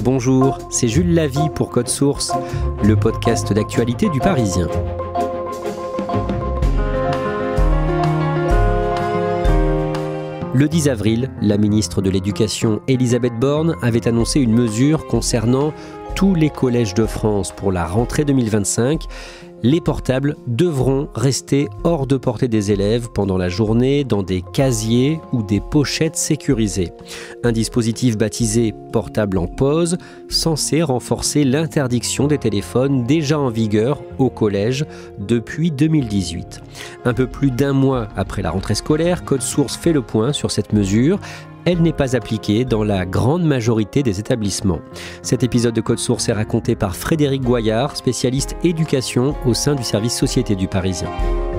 Bonjour, c'est Jules Lavie pour Code Source, le podcast d'actualité du Parisien. Le 10 avril, la ministre de l'Éducation, Elisabeth Borne, avait annoncé une mesure concernant tous les collèges de France pour la rentrée 2025. Les portables devront rester hors de portée des élèves pendant la journée dans des casiers ou des pochettes sécurisées. Un dispositif baptisé « portable en pause » censé renforcer l'interdiction des téléphones déjà en vigueur au collège depuis 2018. Un peu plus d'un mois après la rentrée scolaire, Code Source fait le point sur cette mesure. Elle n'est pas appliquée dans la grande majorité des établissements. Cet épisode de Code Source est raconté par Frédéric Goyard, spécialiste éducation au sein du service Société du Parisien.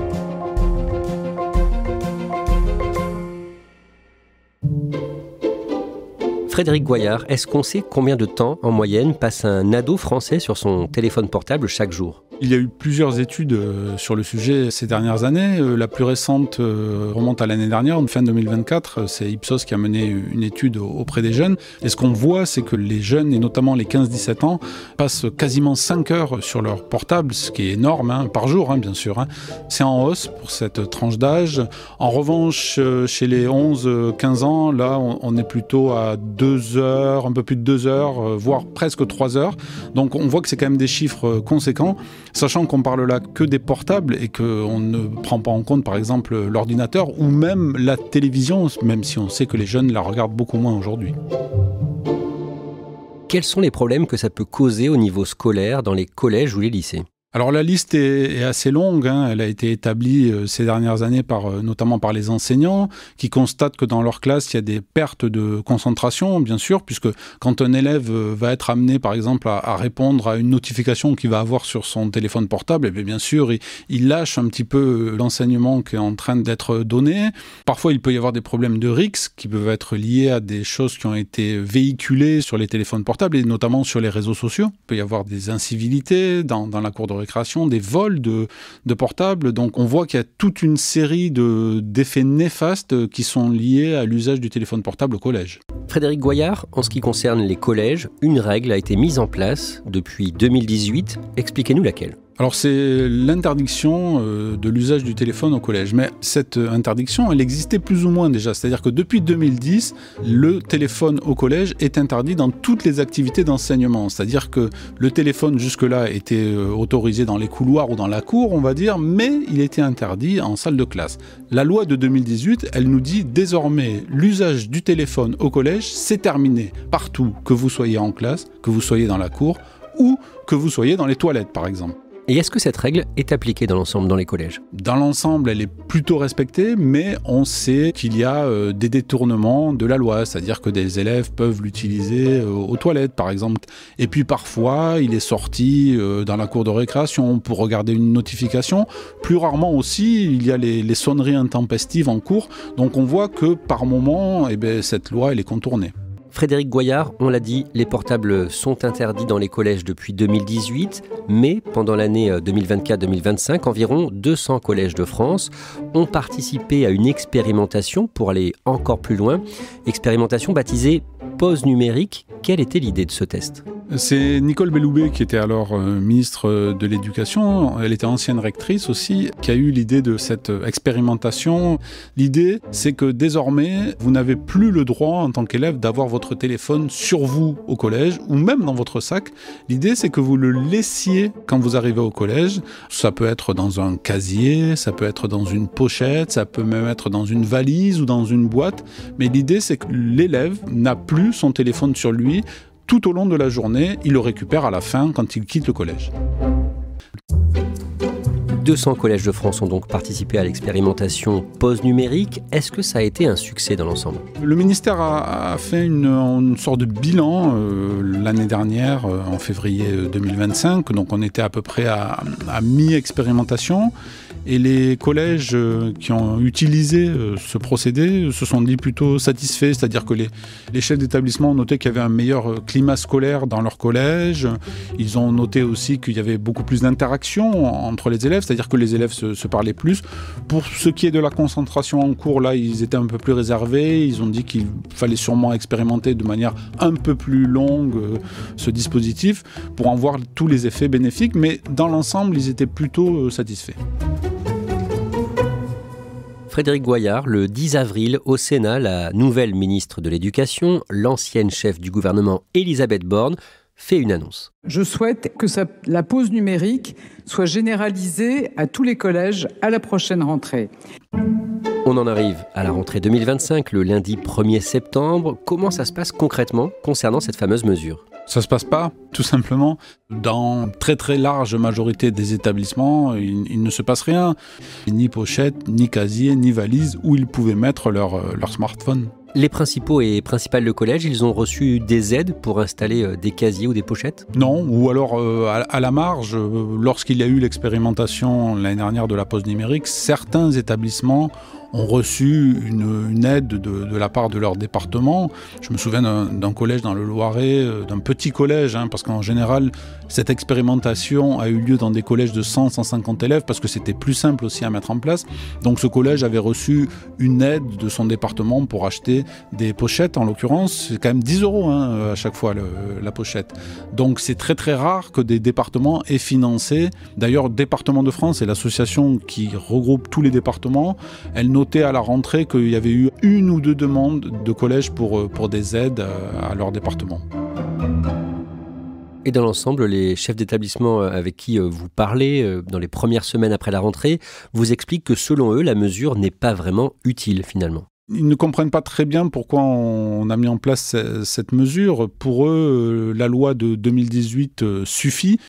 Frédéric Goyard, est-ce qu'on sait combien de temps, en moyenne, passe un ado français sur son téléphone portable chaque jour ? Il y a eu plusieurs études sur le sujet ces dernières années. La plus récente remonte à l'année dernière, fin 2024. C'est Ipsos qui a mené une étude auprès des jeunes. Et ce qu'on voit, c'est que les jeunes, et notamment les 15-17 ans, passent quasiment 5 heures sur leur portable, ce qui est énorme, par jour, bien sûr. C'est en hausse pour cette tranche d'âge. En revanche, chez les 11-15 ans, là, on est plutôt à 2 heures, un peu plus de 2 heures, voire presque 3 heures. Donc on voit que c'est quand même des chiffres conséquents. Sachant qu'on parle là que des portables et qu'on ne prend pas en compte par exemple l'ordinateur ou même la télévision, même si on sait que les jeunes la regardent beaucoup moins aujourd'hui. Quels sont les problèmes que ça peut causer au niveau scolaire dans les collèges ou les lycées ? Alors la liste est assez longue, elle a été établie ces dernières années notamment par les enseignants qui constatent que dans leur classe, il y a des pertes de concentration, bien sûr, puisque quand un élève va être amené par exemple à répondre à une notification qu'il va avoir sur son téléphone portable, et bien sûr, il lâche un petit peu l'enseignement qui est en train d'être donné. Parfois, il peut y avoir des problèmes de RICS qui peuvent être liés à des choses qui ont été véhiculées sur les téléphones portables et notamment sur les réseaux sociaux. Il peut y avoir des incivilités dans la cour de récréation, des vols de portables. Donc on voit qu'il y a toute une série d'effets néfastes qui sont liés à l'usage du téléphone portable au collège. Frédéric Goyard, en ce qui concerne les collèges, une règle a été mise en place depuis 2018. Expliquez-nous laquelle. Alors c'est l'interdiction de l'usage du téléphone au collège. Mais cette interdiction, elle existait plus ou moins déjà. C'est-à-dire que depuis 2010, le téléphone au collège est interdit dans toutes les activités d'enseignement. C'est-à-dire que le téléphone jusque-là était autorisé dans les couloirs ou dans la cour, on va dire, mais il était interdit en salle de classe. La loi de 2018, elle nous dit désormais l'usage du téléphone au collège, c'est terminé partout, que vous soyez en classe, que vous soyez dans la cour ou que vous soyez dans les toilettes par exemple. Et est-ce que cette règle est appliquée dans l'ensemble dans les collèges ? Dans l'ensemble, elle est plutôt respectée, mais on sait qu'il y a des détournements de la loi, c'est-à-dire que des élèves peuvent l'utiliser aux toilettes, par exemple. Et puis parfois, il est sorti dans la cour de récréation pour regarder une notification. Plus rarement aussi, il y a les sonneries intempestives en cours. Donc on voit que par moment, cette loi, elle est contournée. Frédéric Goyard, on l'a dit, les portables sont interdits dans les collèges depuis 2018, mais pendant l'année 2024-2025, environ 200 collèges de France ont participé à une expérimentation pour aller encore plus loin. Expérimentation baptisée pause numérique. Quelle était l'idée de ce test ? C'est Nicole Belloubet qui était alors ministre de l'Éducation, elle était ancienne rectrice aussi, qui a eu l'idée de cette expérimentation. L'idée, c'est que désormais, vous n'avez plus le droit en tant qu'élève d'avoir votre téléphone sur vous au collège ou même dans votre sac. L'idée, c'est que vous le laissiez quand vous arrivez au collège. Ça peut être dans un casier, ça peut être dans une pochette, ça peut même être dans une valise ou dans une boîte. Mais l'idée, c'est que l'élève n'a plus son téléphone sur lui tout au long de la journée, il le récupère à la fin quand il quitte le collège. 200 collèges de France ont donc participé à l'expérimentation pause numérique. Est-ce que ça a été un succès dans l'ensemble ? Le ministère a fait une sorte de bilan l'année dernière, en février 2025. Donc on était à peu près à mi-expérimentation. Et les collèges qui ont utilisé ce procédé se sont dit plutôt satisfaits, c'est-à-dire que les chefs d'établissement ont noté qu'il y avait un meilleur climat scolaire dans leur collège. Ils ont noté aussi qu'il y avait beaucoup plus d'interaction entre les élèves, c'est-à-dire que les élèves se parlaient plus. Pour ce qui est de la concentration en cours, là, ils étaient un peu plus réservés. Ils ont dit qu'il fallait sûrement expérimenter de manière un peu plus longue ce dispositif pour en voir tous les effets bénéfiques, mais dans l'ensemble, ils étaient plutôt satisfaits. Frédéric Goyard, le 10 avril, au Sénat, la nouvelle ministre de l'Éducation, l'ancienne chef du gouvernement Élisabeth Borne, fait une annonce. Je souhaite que la pause numérique soit généralisée à tous les collèges à la prochaine rentrée. On en arrive à la rentrée 2025, le lundi 1er septembre. Comment ça se passe concrètement concernant cette fameuse mesure ? Ça se passe pas, tout simplement. Dans très très large majorité des établissements, il ne se passe rien. Ni pochette, ni casier, ni valise où ils pouvaient mettre leur smartphone. Les principaux et principales de collège, ils ont reçu des aides pour installer des casiers ou des pochettes ? Non, ou alors à la marge, lorsqu'il y a eu l'expérimentation l'année dernière de la pause numérique, certains établissements ont reçu une aide de la part de leur département. Je me souviens d'un collège dans le Loiret, d'un petit collège, parce qu'en général, cette expérimentation a eu lieu dans des collèges de 100-150 élèves, parce que c'était plus simple aussi à mettre en place. Donc ce collège avait reçu une aide de son département pour acheter des pochettes, en l'occurrence. C'est quand même 10 € à chaque fois la pochette. Donc c'est très très rare que des départements aient financé. D'ailleurs, Département de France est l'association qui regroupe tous les départements. Elle notait à la rentrée qu'il y avait eu 1 ou 2 demandes de collèges pour des aides à leur département. Et dans l'ensemble, les chefs d'établissement avec qui vous parlez dans les premières semaines après la rentrée vous expliquent que selon eux, la mesure n'est pas vraiment utile finalement. Ils ne comprennent pas très bien pourquoi on a mis en place cette mesure. Pour eux, la loi de 2018 suffit.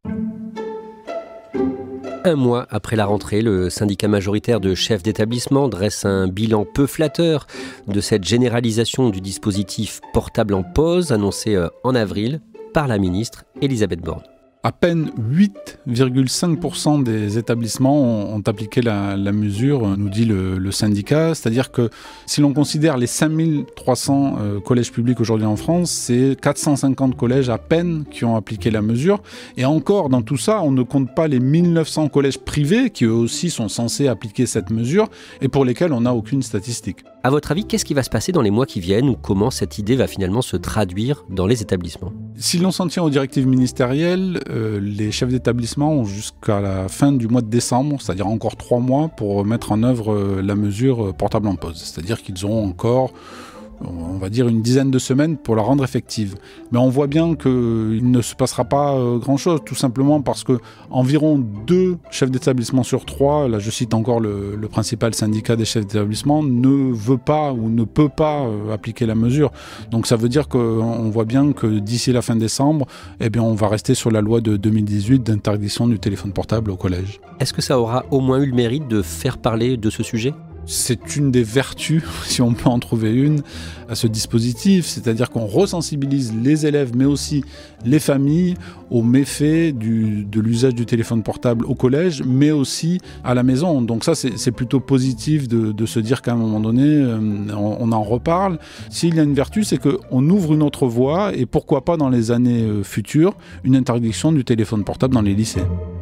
Un mois après la rentrée, le syndicat majoritaire de chefs d'établissement dresse un bilan peu flatteur de cette généralisation du dispositif portable en pause annoncé en avril par la ministre Élisabeth Borne. À peine 8,5% des établissements ont appliqué la mesure, nous dit le syndicat. C'est-à-dire que si l'on considère les 5300 collèges publics aujourd'hui en France, c'est 450 collèges à peine qui ont appliqué la mesure. Et encore, dans tout ça, on ne compte pas les 1900 collèges privés qui eux aussi sont censés appliquer cette mesure et pour lesquels on n'a aucune statistique. À votre avis, qu'est-ce qui va se passer dans les mois qui viennent ou comment cette idée va finalement se traduire dans les établissements ? Si l'on s'en tient aux directives ministérielles, les chefs d'établissement ont jusqu'à la fin du mois de décembre, c'est-à-dire encore 3 mois, pour mettre en œuvre la mesure portable en pause. C'est-à-dire qu'ils auront encore, on va dire, une dizaine de semaines pour la rendre effective. Mais on voit bien qu'il ne se passera pas grand-chose, tout simplement parce que environ 2 chefs d'établissement sur 3, là je cite encore le principal syndicat des chefs d'établissement, ne veut pas ou ne peut pas appliquer la mesure. Donc ça veut dire qu'on voit bien que d'ici la fin décembre, on va rester sur la loi de 2018 d'interdiction du téléphone portable au collège. Est-ce que ça aura au moins eu le mérite de faire parler de ce sujet ? C'est une des vertus, si on peut en trouver une, à ce dispositif, c'est-à-dire qu'on resensibilise les élèves, mais aussi les familles, aux méfaits de l'usage du téléphone portable au collège, mais aussi à la maison. Donc ça, c'est plutôt positif de se dire qu'à un moment donné, on en reparle. S'il y a une vertu, c'est qu'on ouvre une autre voie, et pourquoi pas dans les années futures, une interdiction du téléphone portable dans les lycées.